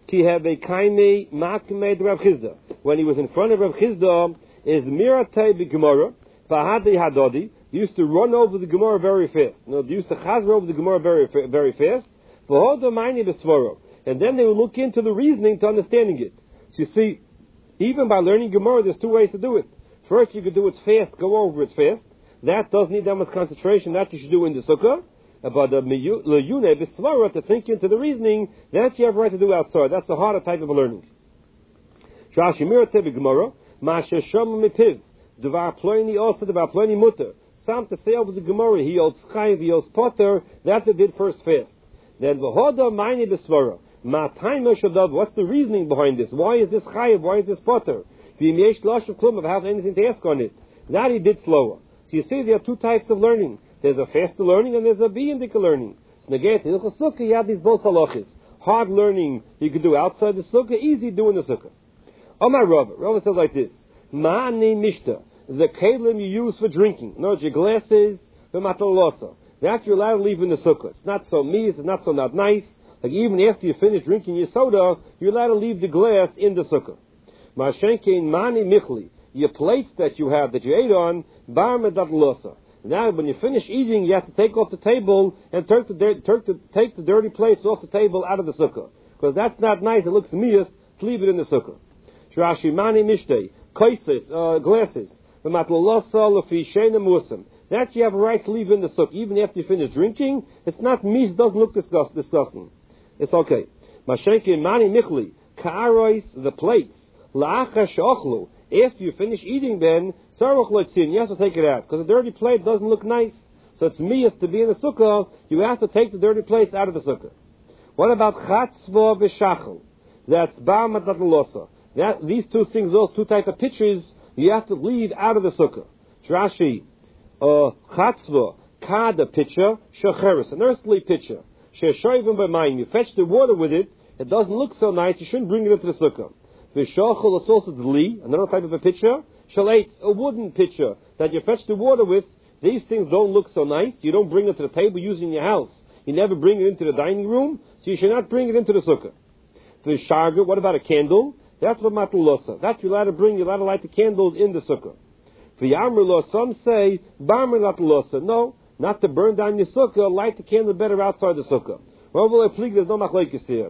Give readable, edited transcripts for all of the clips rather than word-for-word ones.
Ki have a kaime makmed Rav Chizda. When he was in front of Rav Chizda, is miratei b'gemara, v'hadei hadodi, used to run over the Gemara very fast. No, they used to chazer over the Gemara very fast. And then they would look into the reasoning to understanding it. So you see, even by learning Gemara, there's two ways to do it. First, you could do it fast, go over it fast. That doesn't need that much concentration. That you should do in the sukkah. But the leyune b'svara, to think into the reasoning, that you have a right to do outside. That's a harder type of learning. Shashi miratei b'gemara, ma'asher shom mipiv, devar ploini also, devar ploini mutter. Some to say over the Gemara, he holds chayiv, he holds potter. That they did first fast. Then v'hoda ma'ini b'svara. What's the reasoning behind this? Why is this chayiv? Why is this potter? If you have anything to ask on it, that he did slower. So you see, there are two types of learning. There's a faster learning and there's a biyindik learning. So negate in the sukkah, you have these both halachas. Hard learning you can do outside the sukkah, easy doing the sukkah. Omar Rava says like this: Ma'ani mishta, the kelim you use for drinking. No, your glasses, the matolosa. That you're allowed to leave in the sukkah. It's not so it's not so not nice. Like even after you finish drinking your soda, you're allowed to leave the glass in the sukkah. Ma'ashenkein mani michli, your plates that you have that you ate on, bar medatlosa. Now, when you finish eating, you have to take off the table and take the dirty plates off the table out of the sukkah, because that's not nice. It looks mias to leave it in the sukkah. Shrashi mani mishtei kaises glasses. The matlosa lefi sheina musam. That you have a right to leave in the sukkah even after you finish drinking. It's not mis, doesn't look disgusting. It's okay. Mashenke mani michli ka'arois, the plates la'acha she'ochlu. After you finish eating, then saruch lotzin, you have to take it out because a dirty plate doesn't look nice. So it's mias to be in the sukkah. You have to take the dirty plates out of the sukkah. What about chatzva v'shachel? That's bar matalosa. That these two things, those two type of pitchers, you have to leave out of the sukkah. Rashi, chatzva kada pitcher shecheres, an earthly pitcher. Sheshoivim b'mayim, you fetch the water with it. It doesn't look so nice. You shouldn't bring it into the sukkah. V'shachel is also dli, another type of a pitcher. Shalait, a wooden pitcher that you fetch the water with. These things don't look so nice. You don't bring it to the table using your house. You never bring it into the dining room, so you should not bring it into the sukkah. V'sharga, what about a candle? That's what matalosa. That you're allowed to bring. You're allowed to light the candles in the sukkah. V'yamrlo, some say barmer matalosa. No, not to burn down your sukkah. Light the candle better outside the sukkah. There's no machlekes here.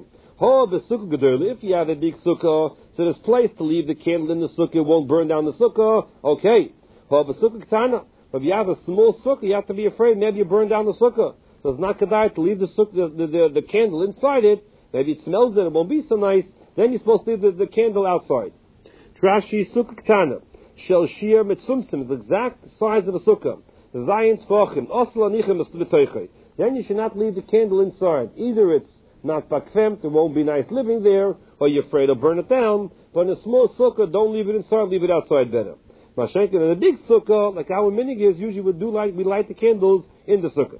If you have a big sukkah, so there's place to leave the candle in the sukkah, it won't burn down the sukkah, okay. But if you have a small sukkah, you have to be afraid maybe you burn down the sukkah. So it's not kedai to leave the sukkah, the candle inside it. Maybe it smells it won't be so nice. Then you're supposed to leave the candle outside. Trashi sukkah ktana. Shel shir mitzumsim, the exact size of a sukkah. Zayin tzvachim. Osla nichem es. Then you should not leave the candle inside. Either it's not bakfem, it won't be nice living there, or you're afraid of burn it down. But in a small sukkah, don't leave it inside, leave it outside better. Mashenkin, in a big sukkah, like our minhag usually we light the candles in the sukkah.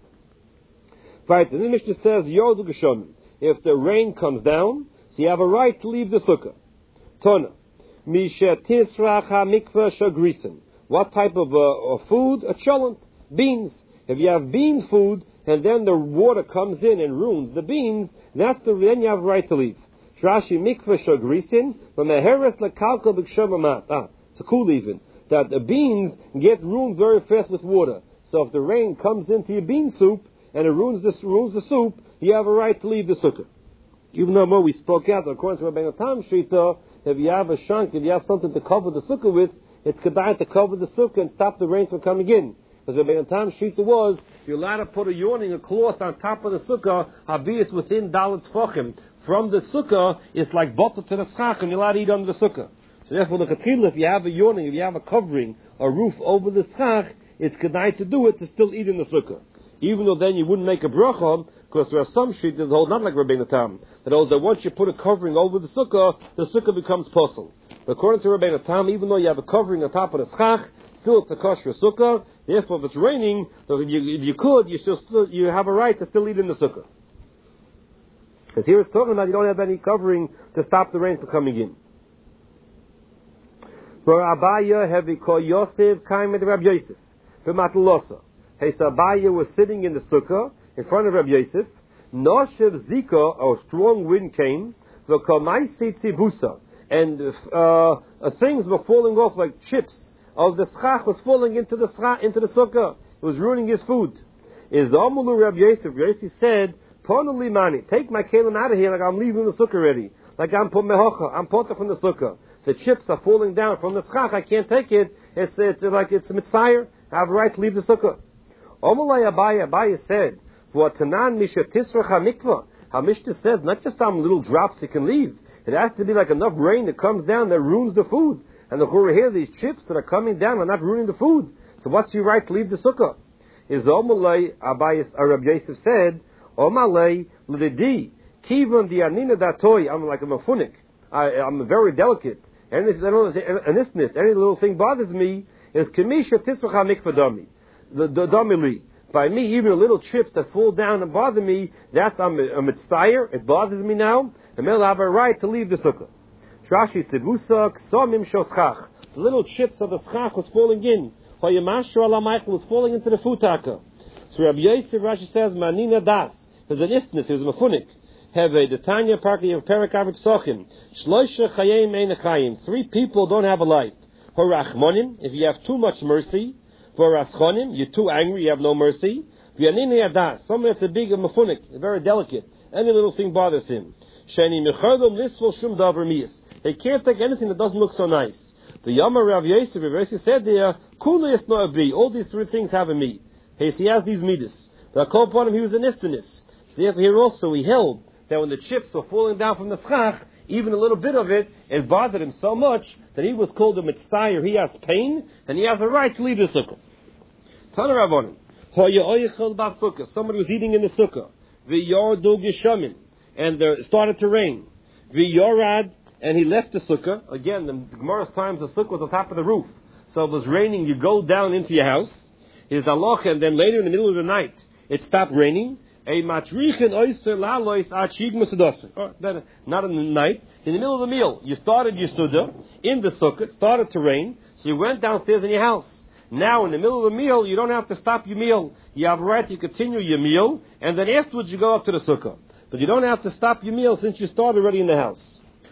Right, and the Mishnah says, Yodu Geshon, if the rain comes down, so you have a right to leave the sukkah. Tona, Misha Tisrach HaMikvah Shagrisin. What type of food? A cholent, beans. If you have bean food, and then the water comes in and ruins the beans, then you have a right to leave. Rashi mikvah shagrisin, from a heres lekalkal b'kshomamat. It's a cool even. That the beans get ruined very fast with water. So if the rain comes into your bean soup, and it ruins the soup, you have a right to leave the sukkah. Even though more we spoke out, according to Rabbeinu Tam Shita, if you have a shank, if you have something to cover the sukkah with, it's kedai to cover the sukkah and stop the rain from coming in. Because Rabbeinu Tam Shita was, you're allowed to put a yawning, a cloth on top of the sukkah, albeit within dalet tzfachim. From the sukkah, it's like bottle to the schach, and you're allowed to eat under the sukkah. So therefore, the chetila, if you have a yawning, if you have a covering, a roof over the schach, it's kedai to do it to still eat in the sukkah. Even though then you wouldn't make a bracha, because there are some shittas that hold not like Rabbeinu Tam, that holds that once you put a covering over the sukkah becomes possible. But according to Rabbeinu Tam, even though you have a covering on top of the schach, still it's a kosher sukkah. Therefore, if it's raining, so if you have a right to still eat in the sukkah. Because here it's talking about you don't have any covering to stop the rain from coming in. For Abaya heavy call Yosef came with Rabbi Yosef for Matalosa. Hey, so Abaya was sitting in the sukkah in front of Rabbi Yosef. Noshev Zika, a strong wind came. And things were falling off like chips of the schach was falling into the sukkah. It was ruining his food. Is Amulu Rabbi Yosef. Yosef said, "Ponuli mani, take my kelim out of here, like I'm leaving the sukkah already, like I'm put mehocha, I'm put from the sukkah. The chips are falling down from the schach. I can't take it. It's like it's a mitzvah. I have a right to leave the sukkah." Omulay Abaye said, "For tanan misha tisracha mikvah." How Mishnah says, not just on little drops you can leave. It has to be like enough rain that comes down that ruins the food. And the chura here, these chips that are coming down are not ruining the food. So what's your right to leave the sukkah? Is Omulay Abaye Rabbi Yosef said, "Omalay l'di kivan dianina datoy." I'm like a mafunik. I'm very delicate. And this any little thing bothers me. Is kemisha tisracha mikvah dami. The damili. By me, even the little chips that fall down and bother me, that's I'm a mitzvah. It bothers me now. And I'll have a right to leave the sukkah. Rashi tzibusa k'samim shoschach. The little chips of the schach was falling in. Hoyamashur ala Michael was falling into the futaka. So Rabbi Yosef, Rashi says, manina das. There's an istness, there's a mafunik. Have a Tanya Parki of Perikavik Sochim. Shloisha chayim ein chayim. 3 people don't have a life. Horachmonim, if you have too much mercy. Horaschonim, you're too angry, you have no mercy. V'yanini adas, someone that's a big mafunik, very delicate. Any little thing bothers him. Sheni mechadom lisful shum davar miyas. He can't take anything that doesn't look so nice. The Yamar Rav Yosef, said there, Kulis no avi. All these 3 things have a meat. He has these midas. The call upon him, he was an istinus. Therefore, here also he held that when the chips were falling down from the schach, even a little bit of it, it bothered him so much that he was called a mitzvah. He has pain, and he has a right to leave the sukkah. Tana Rabbanim, somebody was eating in the sukkah. V'yordu geshamin, and it started to rain. V'yorad, and he left the sukkah. Again, the Gemara's times the sukkah was on top of the roof, so it was raining. You go down into your house. His aloch, and then later in the middle of the night, it stopped raining. A matrichen oyster lalois achig musadosa. Not in the night. In the middle of the meal, you started your suda in the sukkah. It started to rain, so you went downstairs in your house. Now, in the middle of the meal, you don't have to stop your meal. You have a right to continue your meal, and then afterwards you go up to the sukkah. But you don't have to stop your meal since you started already in the house.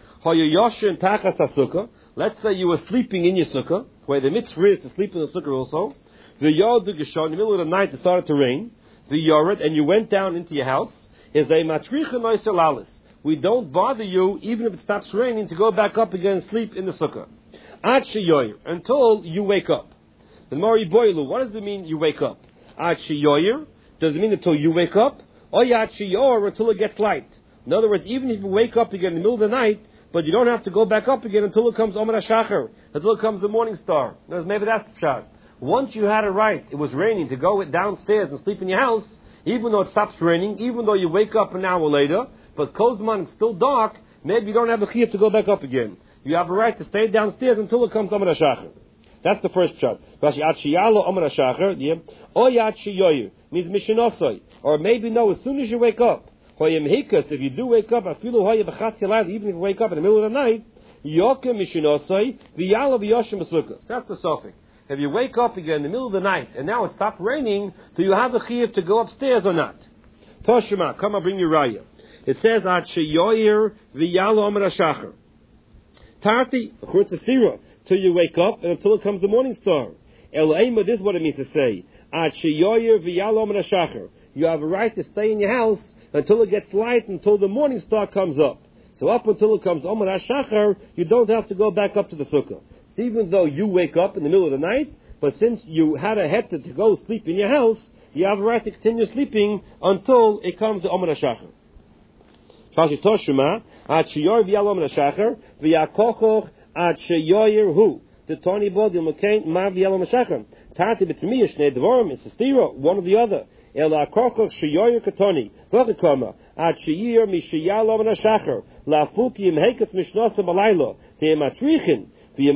Let's say you were sleeping in your sukkah, where the mitzvah is to sleep in the sukkah also. In the middle of the night, it started to rain. The yored, and you went down into your house. Is a matrichen oiselalis. We don't bother you, even if it stops raining, to go back up again and sleep in the sukkah. Ad sheyoyer, until you wake up. The Mori Boilu, what does it mean you wake up? Ad sheyoyer, does it mean until you wake up? Or ad sheyor, until it gets light. In other words, even if you wake up again in the middle of the night, but you don't have to go back up again until it comes Omer HaShachar, until it comes the morning star. Maybe that's the shot. Once you had a right, it was raining, to go downstairs and sleep in your house, even though it stops raining, even though you wake up an hour later, but Kozman it's still dark, maybe you don't have the chiyuv to go back up again. You have a right to stay downstairs until it comes Omer HaShachar. That's the first shot. Rashi Ad Sheyalo Omer HaShachar, or Yad Sheyoyer, means Mishinosoi. Or maybe no, as soon as you wake up. Hoyem if you do wake up, even if you wake up in the middle of the night, Yokem Mishinosoi, V'yalo V'yoshem B'sukkos. That's the suffix. If you wake up again in the middle of the night, and now it stopped raining, do you have the chiyuv to go upstairs or not? Toshima, come and bring your raya. It says, Ad sheyoyer v'yalo Omer HaShachar. Tarti, according to Sira, till you wake up, and until it comes the morning star. El Eima, this is what it means to say. Ad sheyoyer v'yalo Omer HaShachar. You have a right to stay in your house until it gets light, until the morning star comes up. So up until it comes Omer HaShachar, you don't have to go back up to the sukkah. Even though you wake up in the middle of the night, but since you had a heta to go sleep in your house, you have a right to continue sleeping until it comes to Omer HaShachar. Shashi Toshima, Ad Sheyor V'yal Omer HaShachar, V'yakochoch Ad Sheyoyer Hu. The Tony Bod, the Mekain, Ma V'yal Omer HaShachar. Tati B'tzmiya Shnei Dvorim, it's a stira, one or the other. El HaKochoch Sheyoyer Katoni, V'chakoma, Ad Sheyor Mishayal Omer HaShachar, La'afuki Im Heketz Mishnosa Balaylo, Te'ematrichin, there's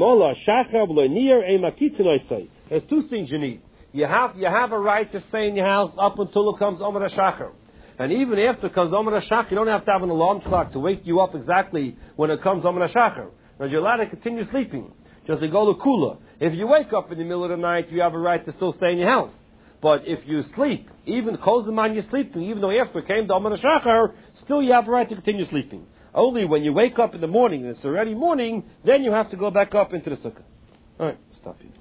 2 things you need. You have a right to stay in your house up until it comes Omer HaShachar. And even after it comes Omer HaShachar, you don't have to have an alarm clock to wake you up exactly when it comes Omer HaShachar. But you're allowed to continue sleeping. Just to go to Kula. If you wake up in the middle of the night, you have a right to still stay in your house. But if you sleep, even close the mind you're sleeping, even though after it came to Omer HaShachar, still you have a right to continue sleeping. Only when you wake up in the morning and it's already morning, then you have to go back up into the sukkah. All right, stop here.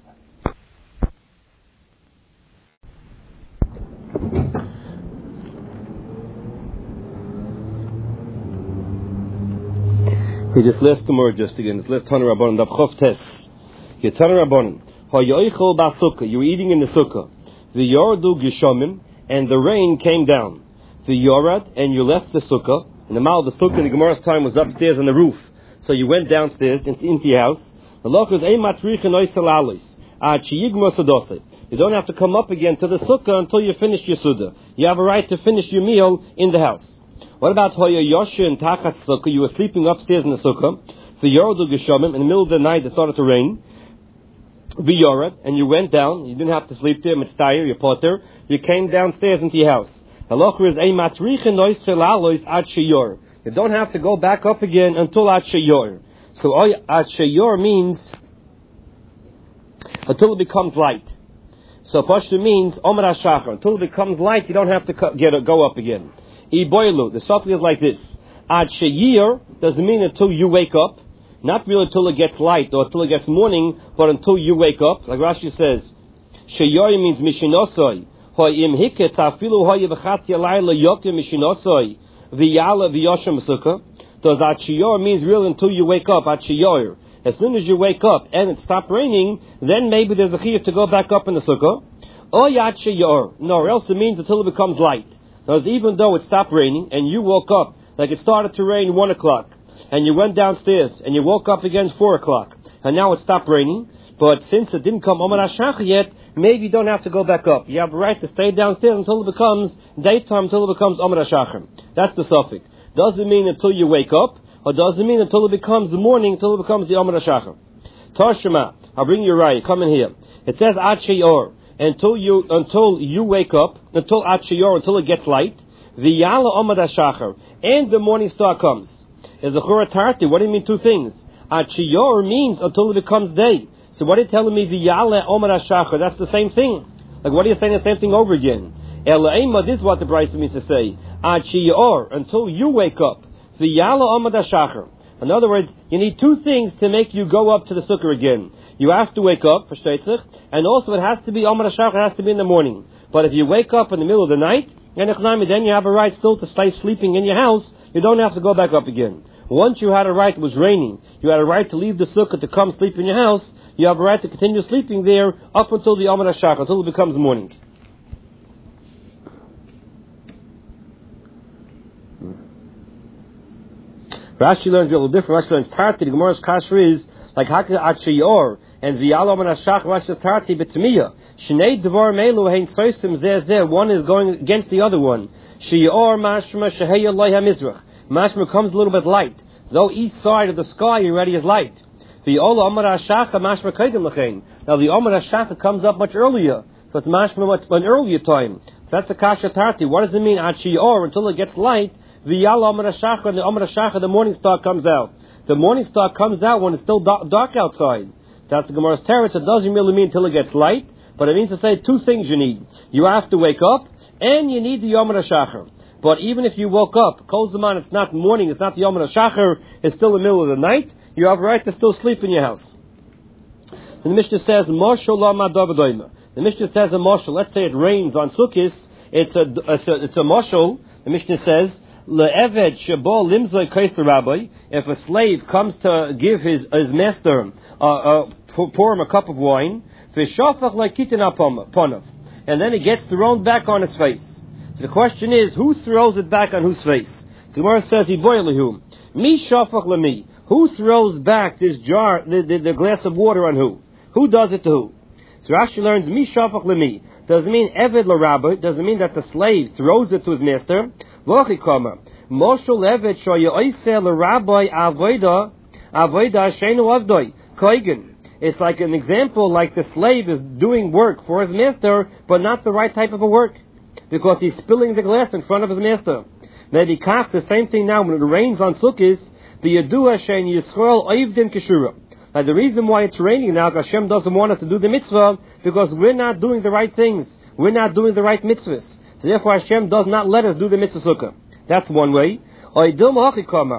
We just list the word just again. It's list Tana Rabbanan, Daf Chof Tes. Tana Rabbanan. Ha-yoichel ba-sukkah. You were eating in the sukkah. V'yordu gishamim, and the rain came down. V'yorad, and you left the sukkah. And the mouth of the sukkah in the Gemara's time was upstairs on the roof. So you went downstairs into your house. The loch is you don't have to come up again to the sukkah until you finish your sukkah. You have a right to finish your meal in the house. What about Hoya Yoshin Tachat Sukkah? You were sleeping upstairs in the sukkah. V'yordu gishamim, in the middle of the night it started to rain. V'yorad, and you went down. You didn't have to sleep there. Mitztayer, you potter. You came downstairs into your house. Halacha is a matricha nois selalois ad sheyor. You don't have to go back up again until ad sheyor. So ad sheyor means until it becomes light. So Pashto means Omer HaShachar. Until it becomes light, you don't have to go up again. Iboilu, the Sophi is like this. Ad sheyir doesn't mean until you wake up. Not really until it gets light or until it gets morning, but until you wake up. Like Rashi says, sheyir means mishinosoi. Ho'im hiket afilu ho'ye v'chatzi alayla yokim mishinosoi. V'yala v'yoshem sukkah. Does ad sheyir means really until you wake up, ad sheyir. As soon as you wake up and it stopped raining, then maybe there's a chiyuv to go back up in the sukkah. Or ad sheyir. No, or else it means until it becomes light. Because even though it stopped raining and you woke up, like it started to rain 1 o'clock, and you went downstairs and you woke up again 4 o'clock, and now it stopped raining, but since it didn't come Omer HaShachar yet, maybe you don't have to go back up. You have a right to stay downstairs until it becomes daytime, until it becomes Omer HaShachar. That's the suffix. Does it mean until you wake up, or does it mean until it becomes the morning, until it becomes the Omer HaShachar? Tarshema, I'll bring you right. Come in here. It says Ad Sheyor. Until you wake up, until Ad Sheyor, until it gets light, V'yala Omer HaShachar, and the morning star comes. Is the Chura Tarti? What do you mean two things? Ad Sheyor means until it becomes day. So what are you telling me? V'yala Omer HaShachar. That's the same thing. Like what are you saying the same thing over again? Elaima, this is what the Brisa means to say. Ad Sheyor, until you wake up. V'yala Omer HaShachar. In other words, you need two things to make you go up to the sukkah again. You have to wake up, and also it has to be Omer HaShachar, it has to be in the morning. But if you wake up in the middle of the night, then you have a right still to stay sleeping in your house. You don't have to go back up again. Once you had a right, it was raining, you had a right to leave the sukkah to come sleep in your house. You have a right to continue sleeping there up until the Omer HaShachar, until it becomes morning. Rashi learns a little different. Rashi learns Tarti. The Gemara's kasher is like Hakka Ad Sheyor and V'yala Omer HaShachar. Rashi says Tarti b'Tmiya. Shnei Dvar Melu Hein Soisim Zeh. One is going against the other one. Sheyor Mashma Sheheya Loi HaMizrach. Mashma comes a little bit light. Though each side of the sky already is light. V'yala Omer HaShachar Mashma Kaidem L'chein. Now the Omer HaShachar comes up much earlier. So it's Mashma an earlier time. So that's the Kasha Tarti. What does it mean Ad Sheyor until it gets light? V'yala Omer HaShachar, and the Omer HaShachar, the morning star comes out. The morning star comes out when it's still dark outside. That's the Gemara's teretz. It doesn't really mean until it gets light, but it means to say two things you need. You have to wake up, and you need the Omer HaShachar. But even if you woke up, Kol Zaman, it's not morning, it's not the Omer HaShachar, it's still the middle of the night, you have a right to still sleep in your house. And the Mishnah says, Moshel Lama Davadoima. The Mishnah says a Moshel. Let's say it rains on Sukkot, it's a Moshel. The Mishnah says, Le'eved shebo limzoi kaiser rabbi. If a slave comes to give his master, pour him a cup of wine, v'shafach le'kitin aponav, and then it gets thrown back on his face. So the question is, who throws it back on whose face? So the Gemara says, Iboilehu, mi shafach lemi. Who throws back this jar, the glass of water on who? Who does it to who? So Rashi learns, mi shafach lemi. Doesn't mean eved l'rabbi. Doesn't mean that the slave throws it to his master. V'achikama. Moshe levet shoye oiseh l'rabbi avoida sheinu avdoi koigen. It's like an example, like the slave is doing work for his master, but not the right type of a work, because he's spilling the glass in front of his master. Maybe kach, the same thing now when it rains on Sukkot, the Yedua shein Yisrael oivdim kishura. Now the reason why it's raining now, Hashem doesn't want us to do the mitzvah, because we're not doing the right things. We're not doing the right mitzvahs. So therefore Hashem does not let us do the mitzvah sukkah. That's one way. Or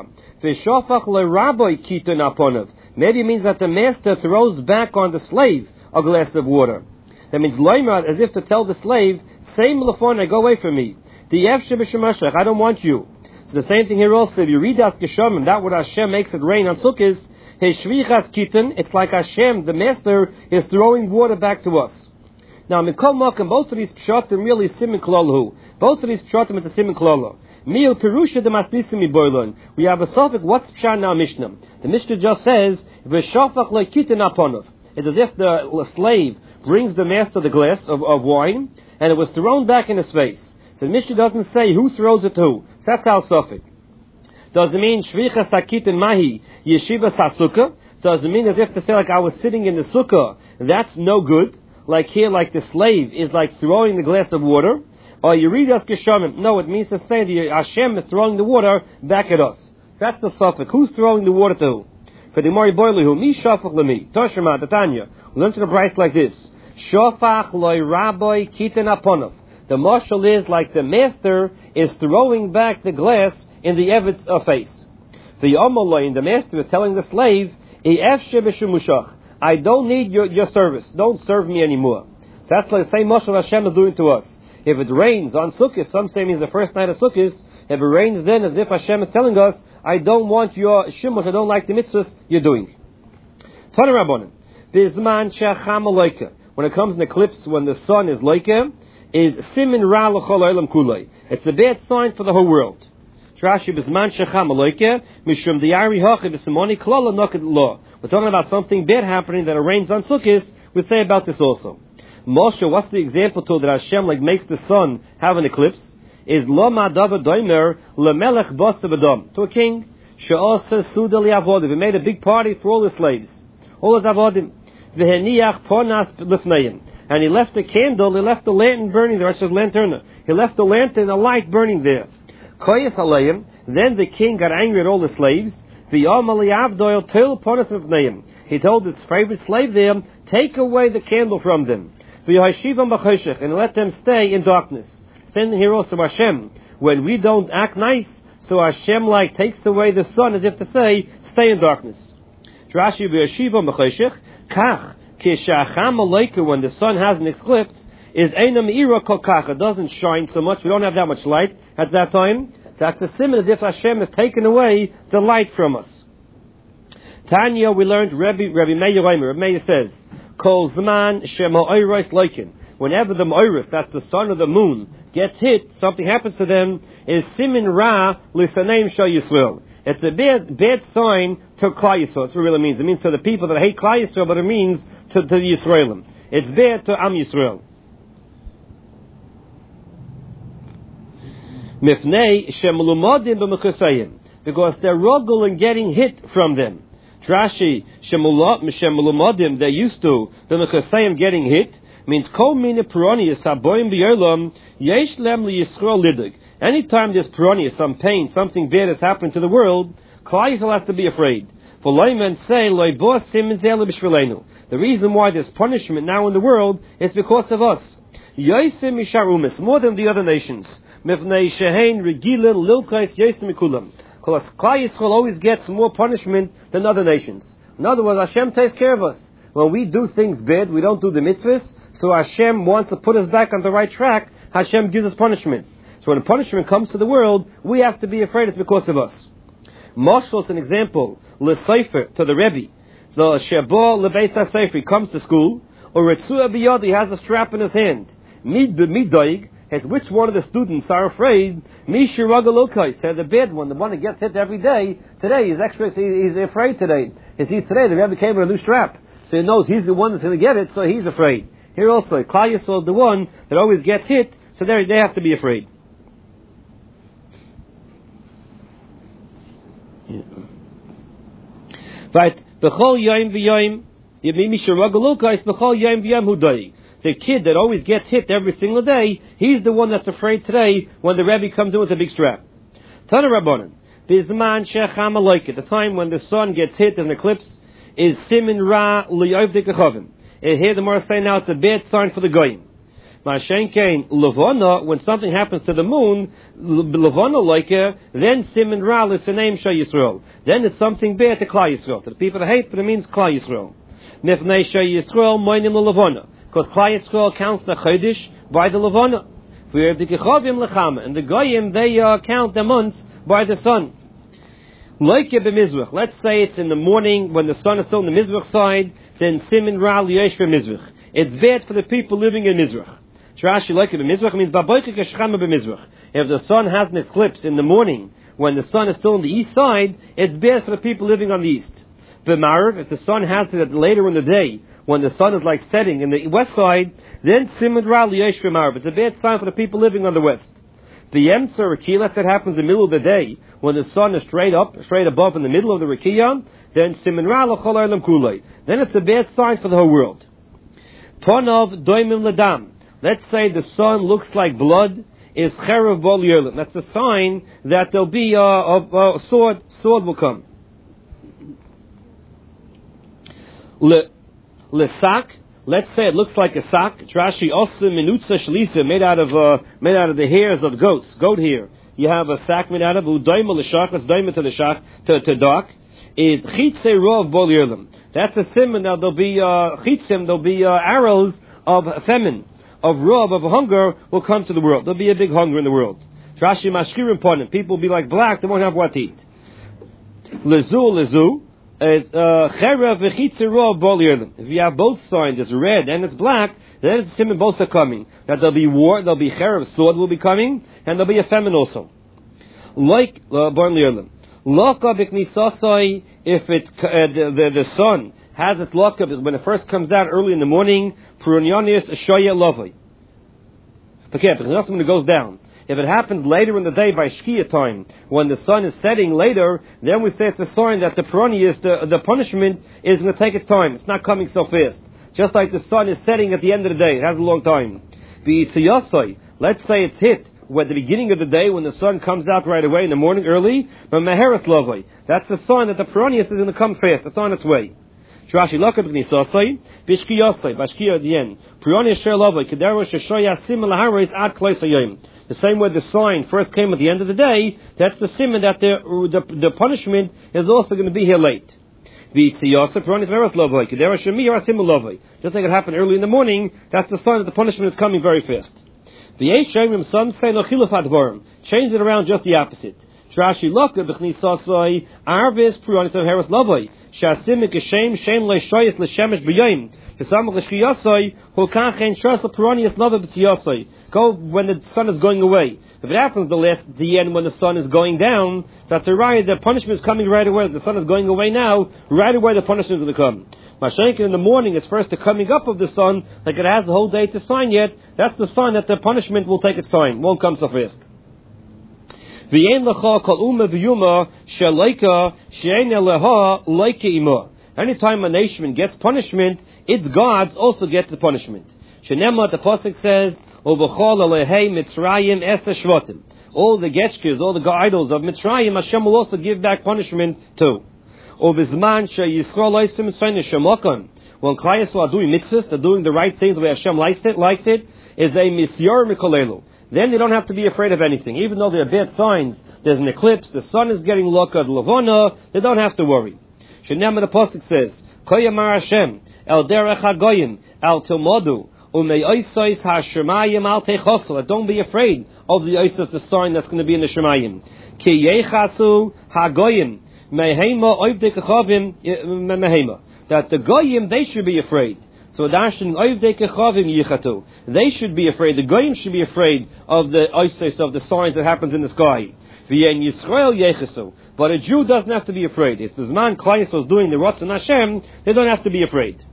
V'shofach le'raboy kiton aponav. Maybe it means that the master throws back on the slave a glass of water. That means loimar, as if to tell the slave, "Say milafona, go away from me. The efshe b'shemashach, I don't want you." So the same thing here also. If you read Das Geshamim, that what Hashem makes it rain on Sukkot, his shvichas kiton, it's like Hashem, the master, is throwing water back to us. Now, Mikol Malkim, both of these pshatim really simin klolhu. Both of these pshatim is a simin klolhu. Mil perusha de maslisim iboilon. We have a suffix. What's pshat now Mishnah? The Mishnah just says v'shafach lekitin aponov. It's as if the slave brings the master the glass of wine, and it was thrown back in his face. So the Mishnah doesn't say who throws it to who. That's how suffix. Does it mean shvicha sakitin mahi yeshiva sasukkah? Does it mean as if to say like I was sitting in the sukkah? That's no good. Like here, like the slave is like throwing the glass of water. Or you read us Geshamim. No, it means to say that Hashem is throwing the water back at us. That's the suffix. Who's throwing the water to who? For the Mori Boilihu, mi shafach lemi. Toshima, Tanya. We learn to the price like this. Shafach loy raboy kiten aponov. The marshal is like the master is throwing back the glass in the Evid's face. The Amaloi, the master is telling the slave, I don't need your service. Don't serve me anymore. So that's like the same marshal Hashem is doing to us. If it rains on Sukkot, some say means the first night of Sukkot, if it rains then, as if Hashem is telling us, I don't want your shimush, I don't like the mitzvahs you're doing. Tana Rabbanan, Bizman Shecham Aloika. When it comes in eclipse, when the sun is loika, is simin ra l'chol olam kulei. It's a bad sign for the whole world. Rashi Bizman Shecham Aloika, Mishum Diari Hachi B'Simoni Klala Noked Law. We're talking about something bad happening that it rains on Sukkot. We say about this also. Moshe, what's the example to that Hashem like makes the sun have an eclipse? Is Loma Dava Doimer Lemelech Bosta Badam, to a king. She'asa Suda Li'avodim. He made a big party for all the slaves, all his avodim. V'heniach Pornas Lifneim. And he left a candle, he left the lantern burning there. I said lantern. He left the lantern, a light burning there. Koyas Aleim. Then the king got angry at all the slaves. V'yamali Avdoil Til Pornas Lifneim. He told his favorite slave there, take away the candle from them. And let them stay in darkness. Standing here also Hashem, when we don't act nice, so Hashem like takes away the sun as if to say, stay in darkness. Rashi kach when the sun has an eclipse, is einam ira kach. It doesn't shine so much. We don't have that much light at that time. So that's a simile as if Hashem has taken away the light from us. Tanya, we learned Rabbi Meir says, Kol Zman Shem Ha'oros Loikin. Whenever the Ma'oros, that's the sun or the moon, gets hit, something happens to them, is Simin Ra Lisaneim Shal Yisrael. It's a bad sign to Klal Yisrael. That's what it really means. It means to the people that hate Klal Yisrael, but it means to the Yisraelim. It's bad to Am Yisrael. Mifnei Shem Lumodim B'Mechusayim. Because they're ruggle and getting hit from them. Trashi Shemulumodim, they used to, the Mechasayim getting hit, means Kol Mina Peronius Haboim B'Yolam Yesh Lem L'Yisrael Lidig. Anytime there's Peronius, some pain, something bad has happened to the world, Klal Yisrael has to be afraid. For Loimen say, Loibos Simin Zela B'Shvilenu. The reason why there's punishment now in the world is because of us. Yosim Misharumis, more than the other nations. Mifnei Shehein Regilin Lilkais Yosim Mikulam. Because Klal Yisrael always gets more punishment than other nations. In other words, Hashem takes care of us. When we do things bad, we don't do the mitzvahs, so Hashem wants to put us back on the right track. Hashem gives us punishment. So when the punishment comes to the world, we have to be afraid it's because of us. Moshe is an example. L'Sefer, to the Rebbe. The Sheba Lebeis HaSefer comes to school, or Ritzua B'Yodi has a strap in his hand. Mid B'Midoig, as which one of the students are afraid? Mishiragalokai said the bad one, the one that gets hit every day. Today he's afraid today. You see, today the Rebbe came with a new strap, so he knows he's the one that's going to get it, so he's afraid. Here also, Klal Yisrael is the one that always gets hit, so they have to be afraid. Right, b'chol yom v'yom, Mishiragalokai b'chol yom v'yom hudai. The kid that always gets hit every single day, he's the one that's afraid today when the Rebbe comes in with a big strap. Tana Rabbanan, Bizman Shecham Aloika, the time when the sun gets hit in an eclipse, is Simin Ra L'Yovdik Achavim. And here the Gemara say now it's a bad sign for the Goyim. Mashenkein Levana, when something happens to the moon, Levana Loike, then Siman Ra L'Saneim Shah Yisrael. Then it's something bad to Klal Yisrael. To the people that hate, but it means Klal Yisrael. Mifnei Shah Yisrael Moinim Levana. Because Klal Yisrael counts the Chodesh by the Levana. And the Goyim, they count the months by the sun. Like b'mizrach. Let's say it's in the morning when the sun is still on the mizrach side, then Siman Ra L'Yesh b'mizrach. It's bad for the people living in Mizrach. Rashi like b'mizrach means b'boiker k'shchama b'mizrach. If the sun has an eclipse in the morning when the sun is still on the east side, it's bad for the people living on the east. B'marav, if the sun has it later in the day when the sun is like setting in the west side, then Siman Ra L'Yesh b'marav. It's a bad sign for the people living on the west. The Yemtza Rakiya, let's say it happens in the middle of the day, when the sun is straight above in the middle of the Rakiya, then Siman Ra L'chol Olam Kulei. Then it's a bad sign for the whole world. Ponov Doimim Ladam. Let's say the sun looks like blood, is Cherev Bol Yerlim. That's a sign that there'll be a sword will come. Lesak. Let's say it looks like a sack. Trashi osim minutza shlisa, made out of the hairs of goat hair. You have a sack made out of udaima l'shach. Let's daima to the shach to dark. Is chitze rov bol yerlim. That's a simon. Now there'll be chitzim. There'll be arrows of famine, of rov, of hunger will come to the world. There'll be a big hunger in the world. Trashi mashkirim ponim. People will be like black. They won't have what to eat. Lezu. If you have both signs, it's red and it's black, then it's simon both are coming. That there'll be war, there'll be cherev, sword will be coming, and there'll be a famine also. Like born lirlim, loka b'knisasai, if the sun has its loka when it first comes out early in the morning, prunyanis shoya lovai. Okay, because nothing when it goes down. If it happens later in the day by Shkia time, when the sun is setting later, then we say it's a sign that the punishment is going to take its time. It's not coming so fast. Just like the sun is setting at the end of the day. It has a long time. Let's say it's hit at the beginning of the day when the sun comes out right away in the morning early, but Meheres Lovai. That's the sign that the Peronius is going to come fast. It's on its way. Rashi Lokab Gnisasai, Bishkiyasai, Bashkiya at the end. Peronius Sher Lovai, Kedero Sheshoya Sim Laharis Ad Klaisayim. The same way the sign first came at the end of the day, that's the simon that the punishment is also going to be here late. Just like it happened early in the morning, that's the sign that the punishment is coming very fast. Some say change it around just the opposite. Trashi Loka b'chnisasai arvis pruanis of heres lovai shasimik shem leishoyes leshemesh b'yayim v'samach l'shkiyasai hukachen shas l'pruanis lava b'tziyasai. Go when the sun is going away. If it happens the end when the sun is going down, that's a right. The punishment is coming right away. The sun is going away now. Right away, the punishment is going to come. Mashenkin in the morning, it's first the coming up of the sun, like it has the whole day to sign yet. That's the sign that the punishment will take its time. Won't come so fast. Anytime a nation gets punishment, its gods also get the punishment. Shenema, the pasuk says, all the getchkes, all the idols of Mitzrayim, Hashem will also give back punishment too. When Klal Yisrael are doing mitzvahs, they're doing the right things the way Hashem likes it, is a misyor mikolelu. Then they don't have to be afraid of anything. Even though there are bad signs, there's an eclipse, the sun is getting loka, levana, they don't have to worry. Shenema, the pasuk says, Koyamar Hashem, El derech hagoyim, El tilmodu, don't be afraid of the isis, the sign that's going to be in the Shemayim. That the Goyim, they should be afraid. So they should be afraid. The Goyim should be afraid of the isis, of the signs that happens in the sky. But a Jew doesn't have to be afraid. If the man Klal Yisrael is doing the Ratzon Hashem, they don't have to be afraid.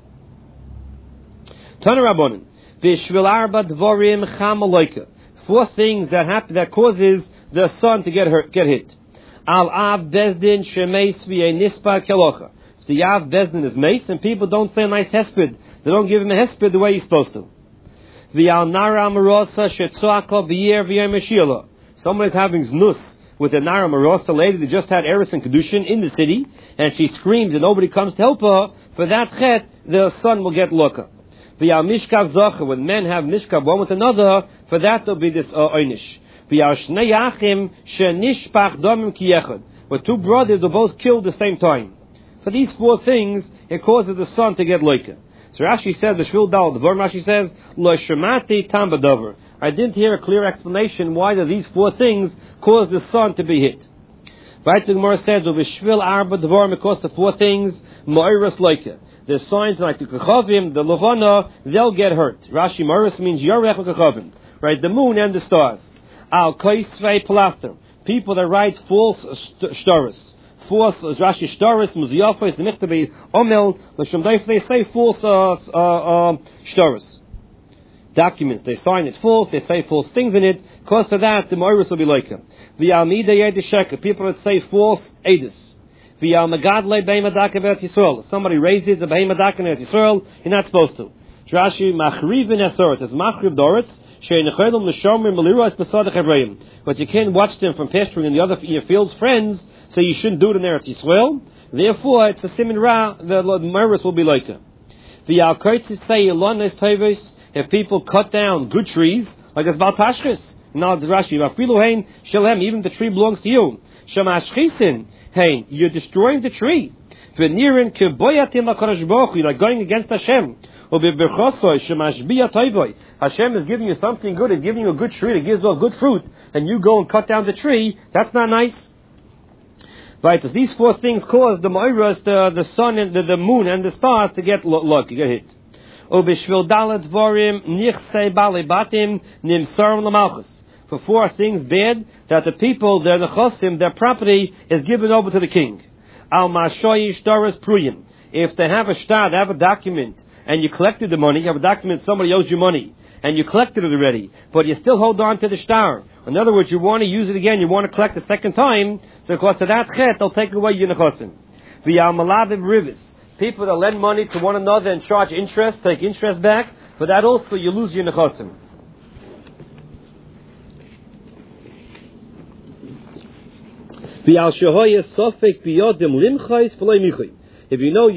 Tana Rabbanan, V'shvil arba dvorim cham aloika. 4 things that causes the sun to get hit. Al av bezdin shemeis v'yei nispa kelocha. So the av bezdin is mace, and people don't say a nice hesped. They don't give him a hesped the way he's supposed to. V'al nara amarosa shetzoaka b'yer v'yer meshiela. Someone is having znus with a nara amarosa lady that just had eris and kedushin in the city, and she screams and nobody comes to help her. For that chet, the sun will get loka. V'yal mishkav zocher, when men have mishkav one with another, for that there'll be this oynish. V'yal shnei achim shenishpach domim ki yechad, where two brothers are both killed at the same time. For these four things, it causes the son to get loika. So Rashi says, the Shvil Dal, the Vorm Rashi says, Lo shemati tam b'dover. I didn't hear a clear explanation why do these four things cause the son to be hit. Right, the Gemara says, V'shvil arba dvorim, because the four things, mo'iras loika. The signs like the kachavim, the levana, they'll get hurt. Rashi mo'iras means yorech kachavim. Right, the moon and the stars. Al kaisvei plaster. People that write false shtaris. False, Rashi shtaris, muziyafos, the michtabi, omel, l'shem daif, they say false shtaris. Documents, they sign it false, they say false things in it, because of that, the mo'iras will be like them. The almida yedisheka, people that say false edis. The almagadle beimadaka v'et Yisrael. Somebody raises a beimadaka v'et Yisrael, you're not supposed to. Rashi machriv in esoret, it's machriv doretz, she'nechedom l'shomrim meliros b'sadach evrayim. But you can't watch them from pasturing in the other your fields, friends, so you shouldn't do it in Eretz Yisrael. Therefore, it's a simin ra, the mo'iras will be like them. The alkoitzis say elones teves, if people cut down good trees, like it's Baltashchis. Now it's Rashi, Vafilu Shalem, even the tree belongs to you. Shamashchisin, hey, you're destroying the tree. V'nirin keboyatim HaKadosh Baruch Hu, you're like going against Hashem. Hashem is giving you something good, He's giving you a good tree that gives off good fruit, and you go and cut down the tree, that's not nice. Right, so these four things cause the mo'iras, the sun and the moon and the stars to get luck, you get hit. For four things bad, that the people, their nechosim, their property is given over to the king. If they have a shtar, they have a document, and you collected the money, you have a document, somebody owes you money, and you collected it already, but you still hold on to the shtar. In other words, you want to use it again, you want to collect the second time, so because of that chet, they'll take away your nechosim. People that lend money to one another and charge interest, take interest back, for that also you lose your nechosim. If you know